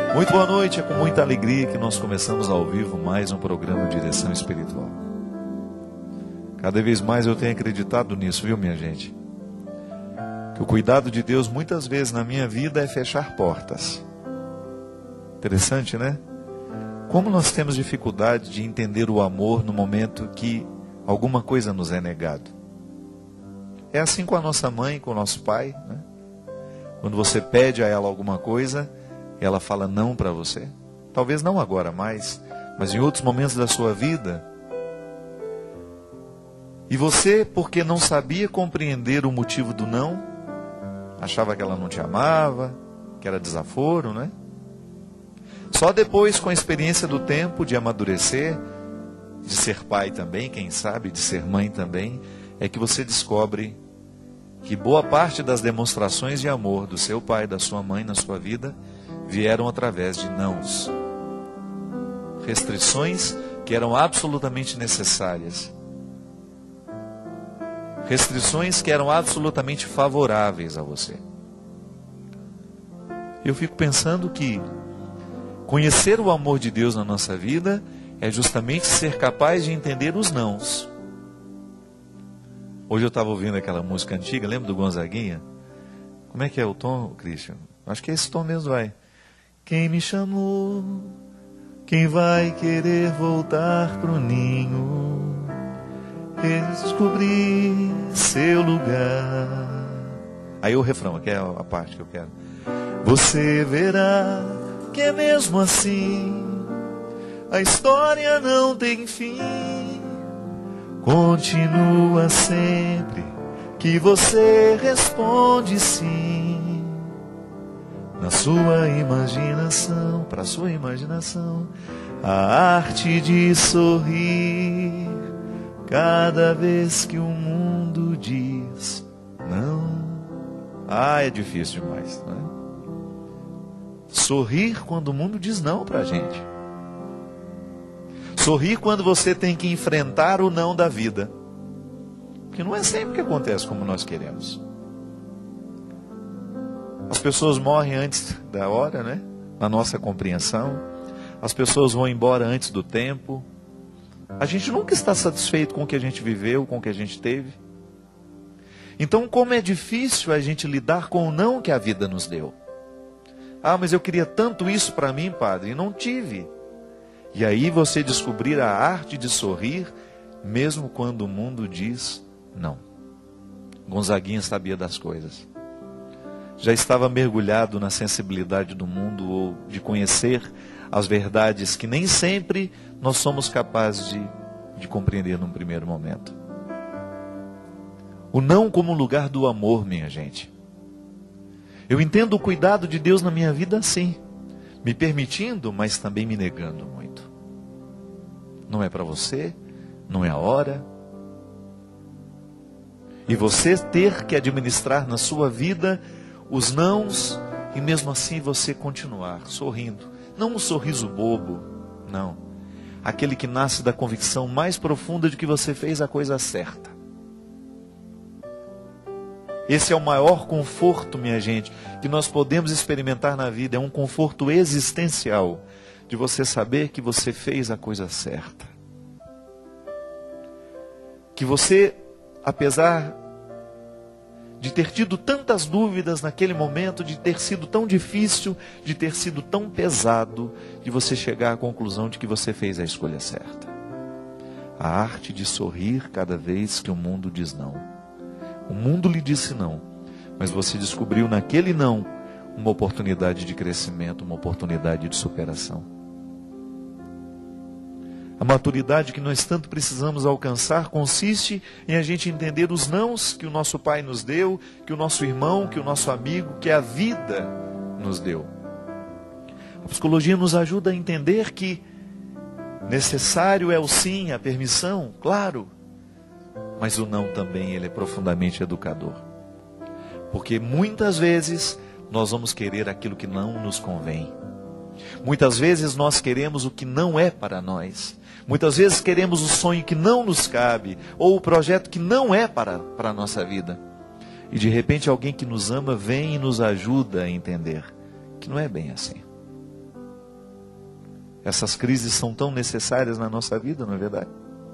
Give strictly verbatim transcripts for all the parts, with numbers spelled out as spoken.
Muito boa noite, é com muita alegria que nós começamos ao vivo mais um programa Direção Espiritual. Cada vez mais eu tenho acreditado nisso, viu, minha gente? Que o cuidado de Deus muitas vezes na minha vida é fechar portas. Interessante, né? Como nós temos dificuldade de entender o amor no momento que alguma coisa nos é negado. É assim com a nossa mãe, com o nosso pai, né? Quando você pede a ela alguma coisa, ela fala não para você. Talvez não agora mais, mas em outros momentos da sua vida. E você, porque não sabia compreender o motivo do não, achava que ela não te amava, que era desaforo, né? Só depois, com a experiência do tempo, de amadurecer, de ser pai também, quem sabe, de ser mãe também, é que você descobre que boa parte das demonstrações de amor do seu pai, da sua mãe na sua vida, vieram através de nãos. Restrições que eram absolutamente necessárias. Restrições que eram absolutamente favoráveis a você. Eu fico pensando que conhecer o amor de Deus na nossa vida é justamente ser capaz de entender os nãos. Hoje eu estava ouvindo aquela música antiga, lembra do Gonzaguinha? Como é que é o tom, Christian? Acho que é esse tom mesmo, vai. Quem me chamou, quem vai querer voltar pro ninho, descobrir seu lugar. Aí o refrão, aqui é a parte que eu quero. Você verá que é mesmo assim, a história não tem fim. Continua sempre que você responde sim. Na sua imaginação, para sua imaginação, a arte de sorrir cada vez que o mundo diz não. Ah, é difícil demais, não é? Sorrir quando o mundo diz não pra gente. Sorrir quando você tem que enfrentar o não da vida. Porque não é sempre que acontece como nós queremos. As pessoas morrem antes da hora, né? Na nossa compreensão. As pessoas vão embora antes do tempo. A gente nunca está satisfeito com o que a gente viveu, com o que a gente teve. Então, como é difícil a gente lidar com o não que a vida nos deu. Ah, mas eu queria tanto isso para mim, padre, e não tive. E aí você descobrir a arte de sorrir, mesmo quando o mundo diz não. Gonzaguinha sabia das coisas. Já estava mergulhado na sensibilidade do mundo, ou de conhecer as verdades que nem sempre nós somos capazes de, de compreender num primeiro momento. O não como lugar do amor, minha gente. Eu entendo o cuidado de Deus na minha vida assim, me permitindo, mas também me negando muito. Não é para você, não é a hora. E você ter que administrar na sua vida os nãos, e mesmo assim você continuar sorrindo. Não um sorriso bobo, não. Aquele que nasce da convicção mais profunda de que você fez a coisa certa. Esse é o maior conforto, minha gente, que nós podemos experimentar na vida. É um conforto existencial de você saber que você fez a coisa certa. Que você, apesar de ter tido tantas dúvidas naquele momento, de ter sido tão difícil, de ter sido tão pesado, de você chegar à conclusão de que você fez a escolha certa. A arte de sorrir cada vez que o mundo diz não. O mundo lhe disse não, mas você descobriu naquele não uma oportunidade de crescimento, uma oportunidade de superação. A maturidade que nós tanto precisamos alcançar consiste em a gente entender os nãos que o nosso pai nos deu, que o nosso irmão, que o nosso amigo, que a vida nos deu. A psicologia nos ajuda a entender que necessário é o sim, a permissão, claro, mas o não também, ele é profundamente educador. Porque muitas vezes nós vamos querer aquilo que não nos convém. Muitas vezes nós queremos o que não é para nós. Muitas vezes queremos o sonho que não nos cabe, ou o projeto que não é para, para a nossa vida. E de repente alguém que nos ama vem e nos ajuda a entender que não é bem assim. Essas crises são tão necessárias na nossa vida, não é verdade?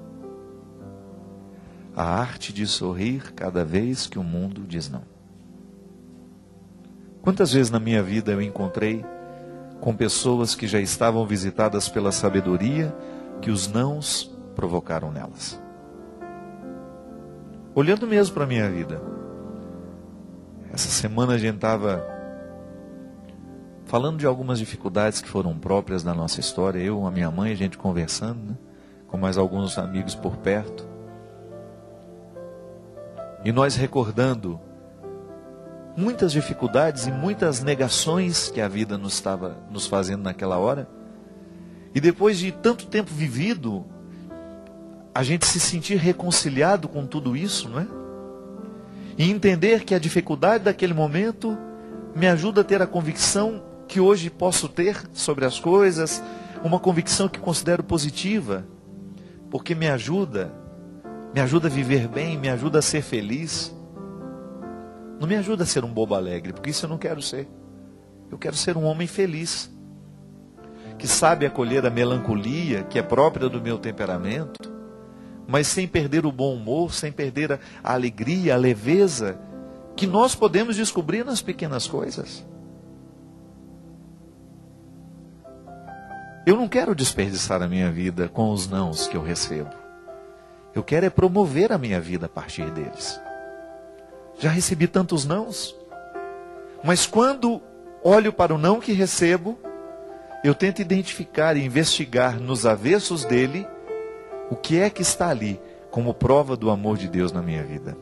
A arte de sorrir cada vez que o mundo diz não. Quantas vezes na minha vida eu encontrei com pessoas que já estavam visitadas pela sabedoria que os nãos provocaram nelas. Olhando mesmo para a minha vida, essa semana a gente estava falando de algumas dificuldades que foram próprias da nossa história, eu, a minha mãe, a gente conversando, né, com mais alguns amigos por perto, e nós recordando muitas dificuldades e muitas negações que a vida nos estava nos fazendo naquela hora. E depois de tanto tempo vivido, a gente se sentir reconciliado com tudo isso, não é? E entender que a dificuldade daquele momento me ajuda a ter a convicção que hoje posso ter sobre as coisas, uma convicção que considero positiva, porque me ajuda, me ajuda a viver bem, me ajuda a ser feliz. Não me ajuda a ser um bobo alegre, porque isso eu não quero ser. Eu quero ser um homem feliz, que sabe acolher a melancolia, que é própria do meu temperamento, mas sem perder o bom humor, sem perder a, a alegria, a leveza, que nós podemos descobrir nas pequenas coisas. Eu não quero desperdiçar a minha vida com os nãos que eu recebo. Eu quero é promover a minha vida a partir deles. Já recebi tantos nãos, mas quando olho para o não que recebo, eu tento identificar e investigar nos avessos dele o que é que está ali como prova do amor de Deus na minha vida.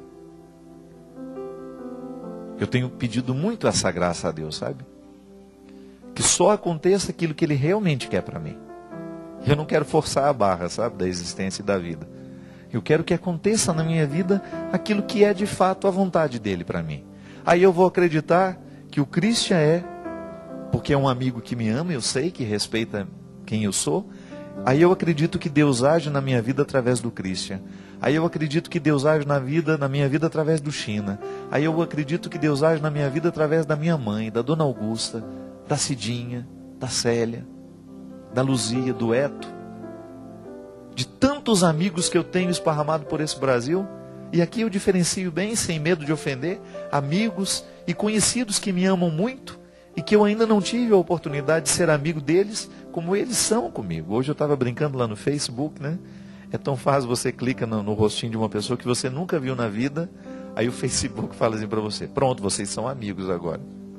Eu tenho pedido muito essa graça a Deus, sabe? Que só aconteça aquilo que Ele realmente quer para mim. Eu não quero forçar a barra, sabe, da existência e da vida. Eu quero que aconteça na minha vida aquilo que é de fato a vontade dele para mim. Aí eu vou acreditar que o Christian é, porque é um amigo que me ama, eu sei, que respeita quem eu sou. Aí eu acredito que Deus age na minha vida através do Christian. Aí eu acredito que Deus age na vida, na minha vida através do China. Aí eu acredito que Deus age na minha vida através da minha mãe, da Dona Augusta, da Cidinha, da Célia, da Luzia, do Eto. De tantos amigos que eu tenho esparramado por esse Brasil, e aqui eu diferencio bem, sem medo de ofender, amigos e conhecidos que me amam muito, e que eu ainda não tive a oportunidade de ser amigo deles, como eles são comigo. Hoje eu estava brincando lá no Facebook, né? É tão fácil, você clica no, no rostinho de uma pessoa que você nunca viu na vida, aí o Facebook fala assim para você, pronto, vocês são amigos agora.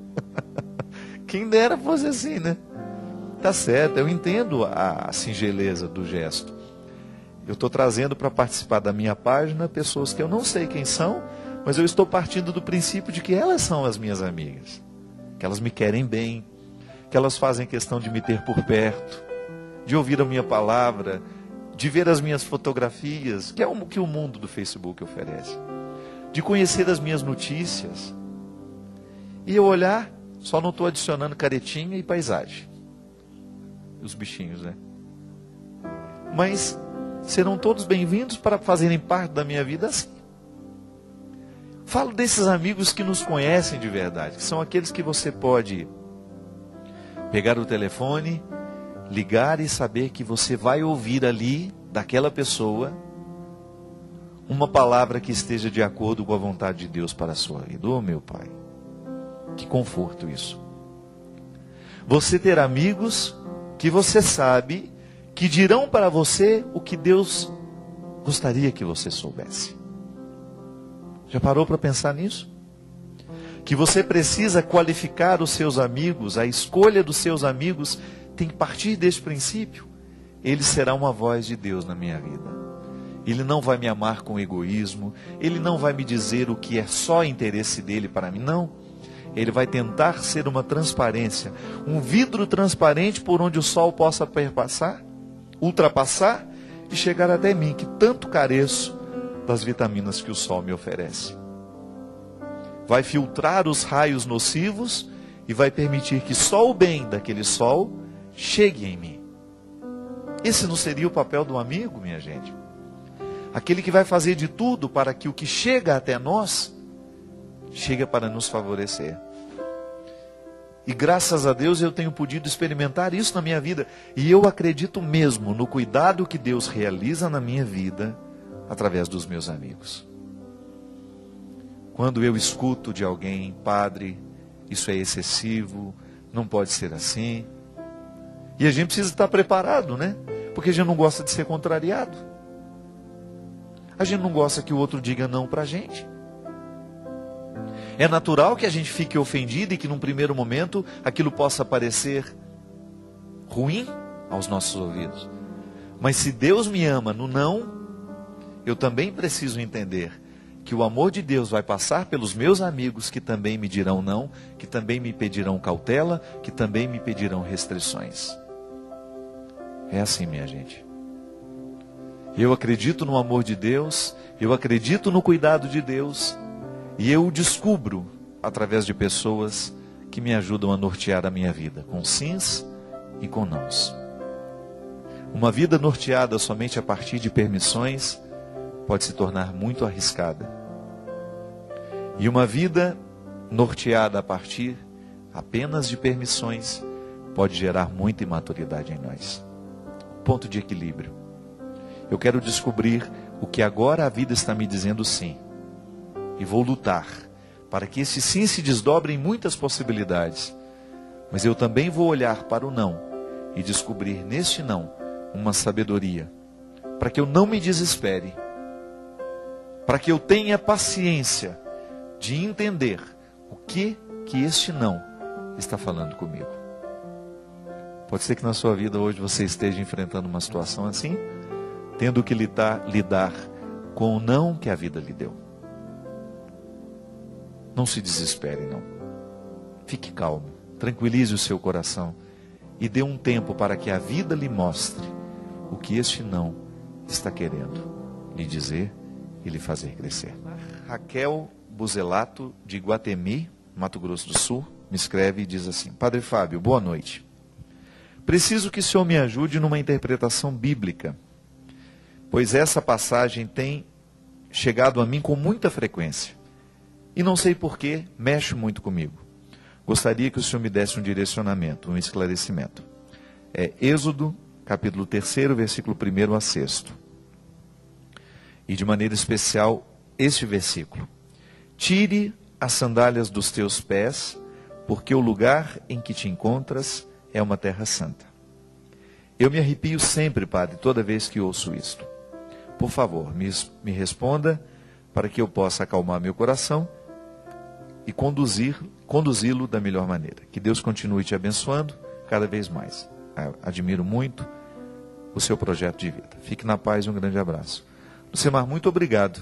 Quem dera fosse assim, né? Tá certo, eu entendo a singeleza do gesto. Eu estou trazendo para participar da minha página pessoas que eu não sei quem são, mas eu estou partindo do princípio de que elas são as minhas amigas. Que elas me querem bem, que elas fazem questão de me ter por perto, de ouvir a minha palavra, de ver as minhas fotografias, que é o que o mundo do Facebook oferece, de conhecer as minhas notícias. E eu olhar, só não estou adicionando caretinha e paisagem. Os bichinhos, né? Mas serão todos bem-vindos para fazerem parte da minha vida assim. Falo desses amigos que nos conhecem de verdade, que são aqueles que você pode pegar o telefone, ligar e saber que você vai ouvir ali, daquela pessoa, uma palavra que esteja de acordo com a vontade de Deus para a sua vida. Ô meu Pai, que conforto isso. Você ter amigos que você sabe que dirão para você o que Deus gostaria que você soubesse. Já parou para pensar nisso? Que você precisa qualificar os seus amigos, a escolha dos seus amigos tem que partir deste princípio. Ele será uma voz de Deus na minha vida. Ele não vai me amar com egoísmo, ele não vai me dizer o que é só interesse dele para mim, não. Ele vai tentar ser uma transparência, um vidro transparente por onde o sol possa perpassar, ultrapassar e chegar até mim, que tanto careço das vitaminas que o sol me oferece. Vai filtrar os raios nocivos e vai permitir que só o bem daquele sol chegue em mim. Esse não seria o papel do amigo, minha gente? Aquele que vai fazer de tudo para que o que chega até nós chegue para nos favorecer. E graças a Deus eu tenho podido experimentar isso na minha vida. E eu acredito mesmo no cuidado que Deus realiza na minha vida através dos meus amigos. Quando eu escuto de alguém, padre, isso é excessivo, não pode ser assim. E a gente precisa estar preparado, né? Porque a gente não gosta de ser contrariado. A gente não gosta que o outro diga não pra gente. É natural que a gente fique ofendido e que num primeiro momento aquilo possa parecer ruim aos nossos ouvidos. Mas se Deus me ama no não, eu também preciso entender que o amor de Deus vai passar pelos meus amigos que também me dirão não, que também me pedirão cautela, que também me pedirão restrições. É assim, minha gente. Eu acredito no amor de Deus, eu acredito no cuidado de Deus, e eu o descubro através de pessoas que me ajudam a nortear a minha vida, com sims e com nãos. Uma vida norteada somente a partir de permissões pode se tornar muito arriscada. E uma vida norteada a partir apenas de permissões pode gerar muita imaturidade em nós. Ponto de equilíbrio. Eu quero descobrir o que agora a vida está me dizendo sim. E vou lutar para que esse sim se desdobre em muitas possibilidades. Mas eu também vou olhar para o não e descobrir neste não uma sabedoria, para que eu não me desespere, para que eu tenha paciência de entender o que que este não está falando comigo. Pode ser que na sua vida hoje você esteja enfrentando uma situação assim, tendo que lidar, lidar com o não que a vida lhe deu. Não se desespere, não. Fique calmo, tranquilize o seu coração e dê um tempo para que a vida lhe mostre o que este não está querendo lhe dizer e lhe fazer crescer. Raquel Buzelato, de Iguatemi, Mato Grosso do Sul, me escreve e diz assim: Padre Fábio, boa noite. Preciso que o senhor me ajude numa interpretação bíblica, pois essa passagem tem chegado a mim com muita frequência. E não sei porquê, mexe muito comigo. Gostaria que o senhor me desse um direcionamento, um esclarecimento. É Êxodo, capítulo três, versículo um a seis. E de maneira especial, este versículo. Tire as sandálias dos teus pés, porque o lugar em que te encontras é uma terra santa. Eu me arrepio sempre, padre, toda vez que ouço isto. Por favor, me, me responda para que eu possa acalmar meu coração e conduzir, conduzi-lo da melhor maneira. Que Deus continue te abençoando cada vez mais. Admiro muito o seu projeto de vida. Fique na paz e um grande abraço. Lucemar, muito obrigado.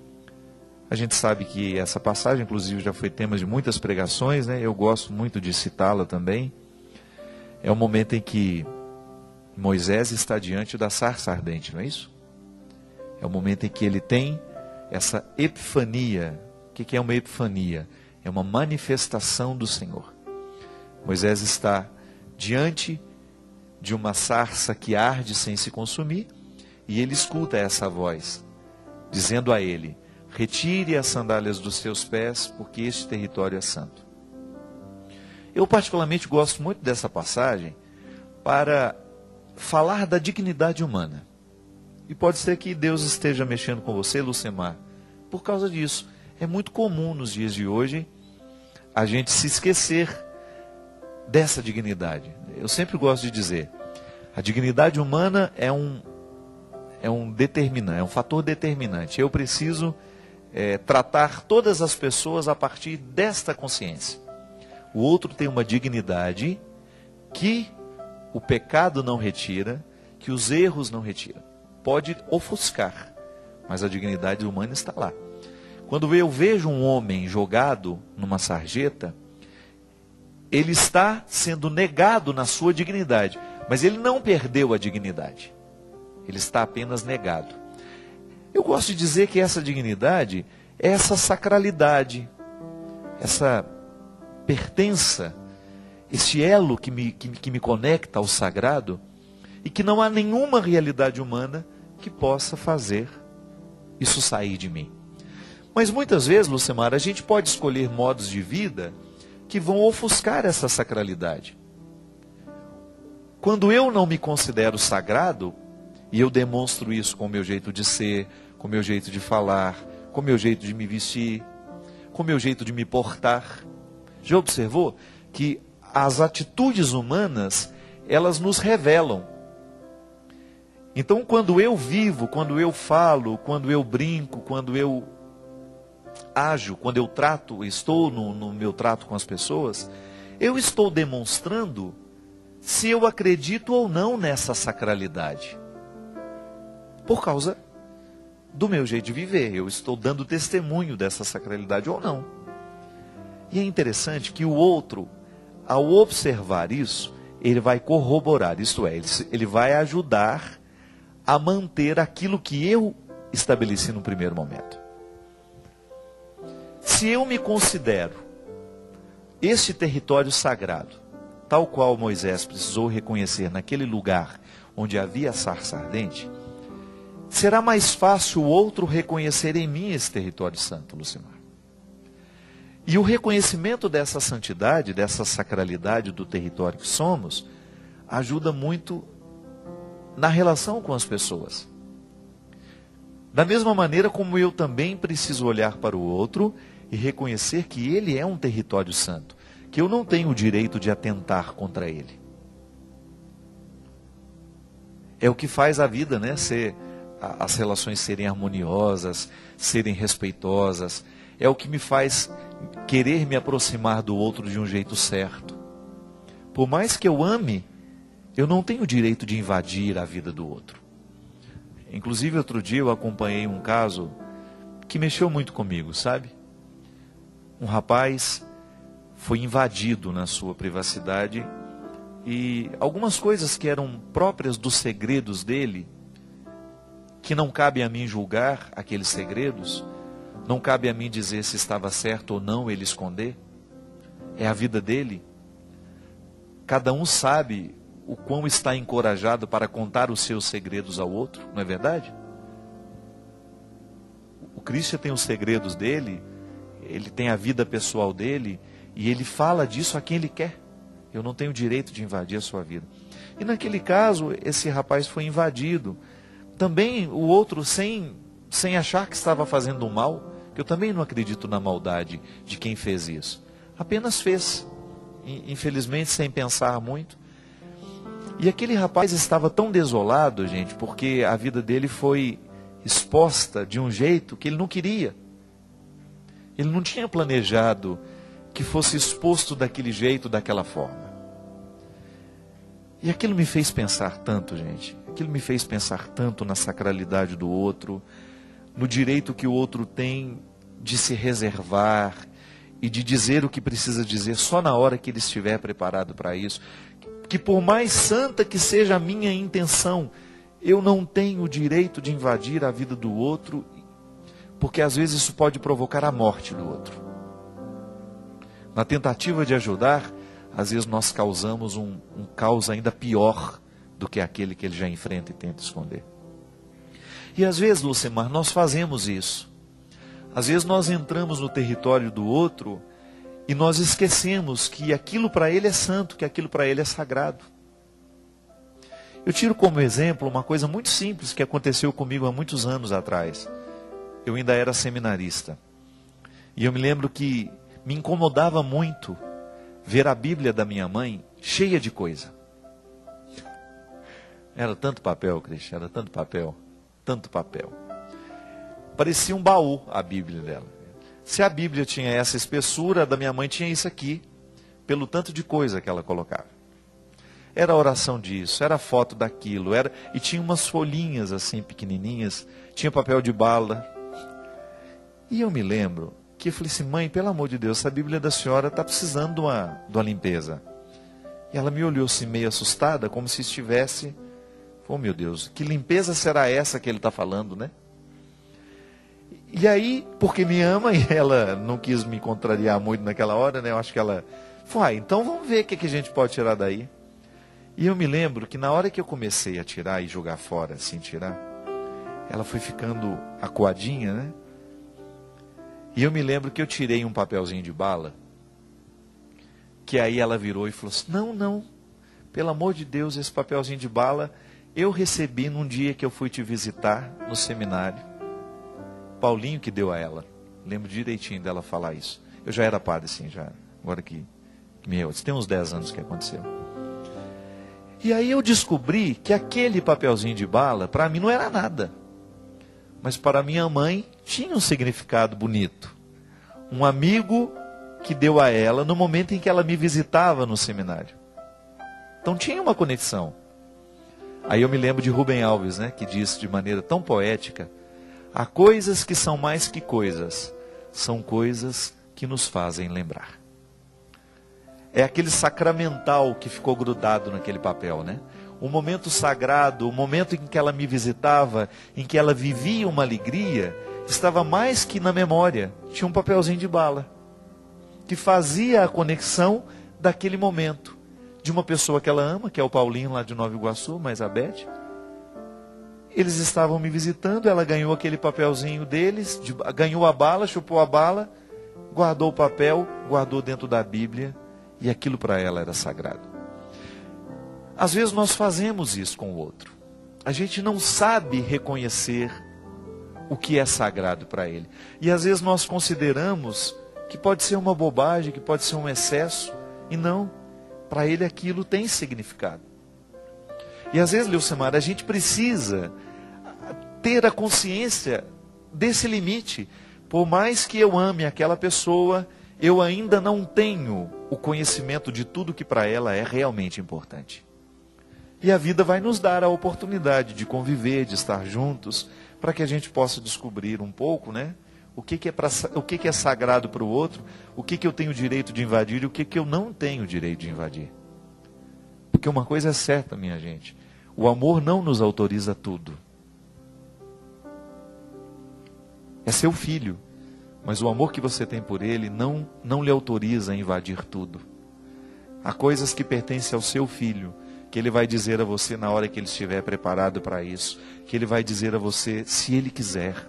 A gente sabe que essa passagem, inclusive, já foi tema de muitas pregações, né? Eu gosto muito de citá-la também. É o momento em que Moisés está diante da sarça ardente, não é isso? É o momento em que ele tem essa epifania. O que é uma epifania? É uma manifestação do Senhor. Moisés está diante de uma sarça que arde sem se consumir, e ele escuta essa voz, dizendo a ele: retire as sandálias dos seus pés, porque este território é santo. Eu particularmente gosto muito dessa passagem para falar da dignidade humana. E pode ser que Deus esteja mexendo com você, Lucemar, por causa disso. É muito comum nos dias de hoje a gente se esquecer dessa dignidade. Eu sempre gosto de dizer, a dignidade humana é um, é um determinante, é um fator determinante. Eu preciso é, tratar todas as pessoas a partir desta consciência. O outro tem uma dignidade que o pecado não retira, que os erros não retiram. Pode ofuscar, mas a dignidade humana está lá. Quando eu vejo um homem jogado numa sarjeta, ele está sendo negado na sua dignidade, mas ele não perdeu a dignidade. Ele está apenas negado. Eu gosto de dizer que essa dignidade é essa sacralidade, essa pertença, esse elo que me, que, que me conecta ao sagrado, e que não há nenhuma realidade humana que possa fazer isso sair de mim. Mas muitas vezes, Lucemar, a gente pode escolher modos de vida que vão ofuscar essa sacralidade. Quando eu não me considero sagrado, e eu demonstro isso com o meu jeito de ser, com o meu jeito de falar, com o meu jeito de me vestir, com o meu jeito de me portar. Já observou que as atitudes humanas, elas nos revelam. Então, quando eu vivo, quando eu falo, quando eu brinco, quando eu ajo, quando eu trato, estou no, no meu trato com as pessoas, eu estou demonstrando se eu acredito ou não nessa sacralidade. Por causa do meu jeito de viver, eu estou dando testemunho dessa sacralidade ou não. E é interessante que o outro, ao observar isso, ele vai corroborar, isto é, ele, ele vai ajudar a manter aquilo que eu estabeleci no primeiro momento. Se eu me considero este território sagrado, tal qual Moisés precisou reconhecer naquele lugar onde havia sarça ardente, será mais fácil o outro reconhecer em mim esse território santo, Lucimar. E o reconhecimento dessa santidade, dessa sacralidade do território que somos, ajuda muito na relação com as pessoas. Da mesma maneira como eu também preciso olhar para o outro e reconhecer que ele é um território santo, que eu não tenho o direito de atentar contra ele. É o que faz a vida, né, ser, as relações serem harmoniosas, serem respeitosas. É o que me faz querer me aproximar do outro de um jeito certo. Por mais que eu ame, eu não tenho o direito de invadir a vida do outro. Inclusive, outro dia eu acompanhei um caso que mexeu muito comigo, sabe? Um rapaz foi invadido na sua privacidade e algumas coisas que eram próprias dos segredos dele, que não cabe a mim julgar aqueles segredos, não cabe a mim dizer se estava certo ou não ele esconder, é a vida dele. Cada um sabe o quão está encorajado para contar os seus segredos ao outro, não é verdade? O Cristian tem os segredos dele, ele tem a vida pessoal dele, e ele fala disso a quem ele quer. Eu não tenho direito de invadir a sua vida. E naquele caso, esse rapaz foi invadido. Também o outro, sem, sem achar que estava fazendo um mal, que eu também não acredito na maldade de quem fez isso. Apenas fez, infelizmente sem pensar muito. E aquele rapaz estava tão desolado, gente, porque a vida dele foi exposta de um jeito que ele não queria. Ele não tinha planejado que fosse exposto daquele jeito, daquela forma. E aquilo me fez pensar tanto, gente. Aquilo me fez pensar tanto na sacralidade do outro, no direito que o outro tem de se reservar e de dizer o que precisa dizer só na hora que ele estiver preparado para isso. Que por mais santa que seja a minha intenção, eu não tenho o direito de invadir a vida do outro, porque às vezes isso pode provocar a morte do outro. Na tentativa de ajudar, às vezes nós causamos um, um caos ainda pior do que aquele que ele já enfrenta e tenta esconder. E às vezes, Lucimar, nós fazemos isso. Às vezes nós entramos no território do outro e nós esquecemos que aquilo para ele é santo, que aquilo para ele é sagrado. Eu tiro como exemplo uma coisa muito simples que aconteceu comigo há muitos anos atrás. Eu ainda era seminarista. E eu me lembro que me incomodava muito ver a Bíblia da minha mãe cheia de coisa. Era tanto papel, Cristian, era tanto papel, tanto papel. Parecia um baú a Bíblia dela. Se a Bíblia tinha essa espessura, a da minha mãe tinha isso aqui, pelo tanto de coisa que ela colocava. Era oração disso, era foto daquilo, era, e tinha umas folhinhas assim pequenininhas, tinha papel de bala. E eu me lembro que eu falei assim, mãe, pelo amor de Deus, essa Bíblia da senhora está precisando de uma, de uma limpeza. E ela me olhou assim meio assustada, como se estivesse, oh meu Deus, que limpeza será essa que ele está falando, né? E aí, porque me ama, e ela não quis me contrariar muito naquela hora, né? Eu acho que ela falou, ah, então vamos ver o que, que a gente pode tirar daí. E eu me lembro que na hora que eu comecei a tirar e jogar fora, assim, tirar, ela foi ficando acuadinha, né? E eu me lembro que eu tirei um papelzinho de bala, que aí ela virou e falou assim, não, não, pelo amor de Deus, esse papelzinho de bala eu recebi num dia que eu fui te visitar no seminário. Paulinho que deu a ela. Lembro direitinho dela falar isso. Eu já era padre, sim, já. Agora que, que me tem uns dez anos que aconteceu. E aí eu descobri que aquele papelzinho de bala, para mim não era nada. Mas para minha mãe tinha um significado bonito. Um amigo que deu a ela no momento em que ela me visitava no seminário. Então tinha uma conexão. Aí eu me lembro de Rubem Alves, né, que disse de maneira tão poética, há coisas que são mais que coisas, são coisas que nos fazem lembrar. É aquele sacramental que ficou grudado naquele papel, né? O momento sagrado, o momento em que ela me visitava, em que ela vivia uma alegria, estava mais que na memória. Tinha um papelzinho de bala, que fazia a conexão daquele momento. De uma pessoa que ela ama, que é o Paulinho lá de Nova Iguaçu, mais a Beth. Eles estavam me visitando, ela ganhou aquele papelzinho deles, de, ganhou a bala, chupou a bala, guardou o papel, guardou dentro da Bíblia, e aquilo para ela era sagrado. Às vezes nós fazemos isso com o outro. A gente não sabe reconhecer o que é sagrado para ele. E às vezes nós consideramos que pode ser uma bobagem, que pode ser um excesso, e não. Para ele aquilo tem significado. E às vezes, Leucemar, a gente precisa ter a consciência desse limite. Por mais que eu ame aquela pessoa, eu ainda não tenho o conhecimento de tudo que para ela é realmente importante. E a vida vai nos dar a oportunidade de conviver, de estar juntos, para que a gente possa descobrir um pouco, né? O que, que, é, pra, o que, que é sagrado para o outro, o que, que eu tenho direito de invadir e o que, que eu não tenho direito de invadir. Porque uma coisa é certa, minha gente, o amor não nos autoriza tudo. É seu filho, mas o amor que você tem por ele não, não lhe autoriza a invadir tudo. Há coisas que pertencem ao seu filho, que ele vai dizer a você na hora que ele estiver preparado para isso, que ele vai dizer a você se ele quiser.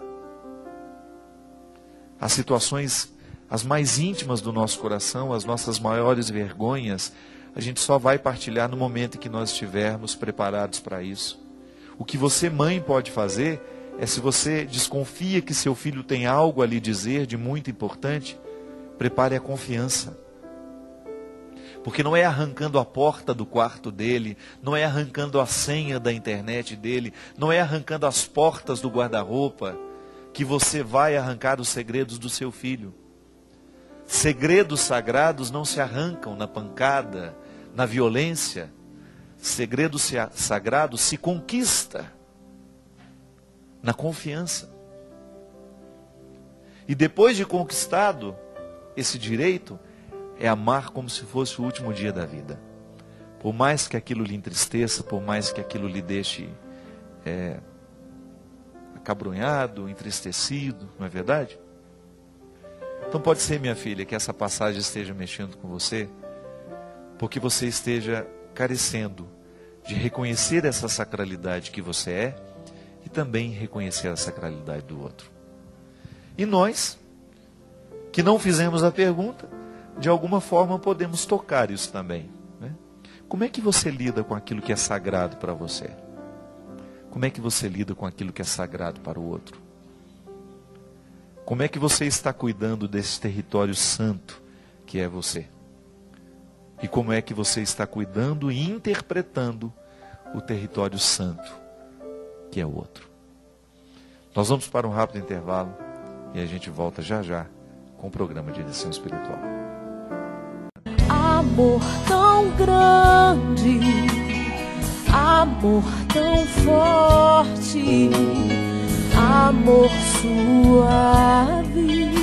As situações, as mais íntimas do nosso coração, as nossas maiores vergonhas, a gente só vai partilhar no momento em que nós estivermos preparados para isso. O que você, mãe, pode fazer é, se você desconfia que seu filho tem algo a lhe dizer de muito importante, prepare a confiança. Porque não é arrancando a porta do quarto dele, não é arrancando a senha da internet dele, não é arrancando as portas do guarda-roupa, que você vai arrancar os segredos do seu filho. Segredos sagrados não se arrancam na pancada, na violência. Segredo sagrado se conquista na confiança. E depois de conquistado esse direito, é amar como se fosse o último dia da vida. Por mais que aquilo lhe entristeça, por mais que aquilo lhe deixe é, acabrunhado, entristecido, não é verdade? Então pode ser, minha filha, que essa passagem esteja mexendo com você, porque você esteja carecendo de reconhecer essa sacralidade que você é e também reconhecer a sacralidade do outro. E nós, que não fizemos a pergunta, de alguma forma podemos tocar isso também, né? Como é que você lida com aquilo que é sagrado para você? Como é que você lida com aquilo que é sagrado para o outro? Como é que você está cuidando desse território santo que é você? E como é que você está cuidando e interpretando o território santo que é o outro? Nós vamos para um rápido intervalo e a gente volta já já com o programa de direção espiritual. Amor tão grande, amor tão forte, amor suave,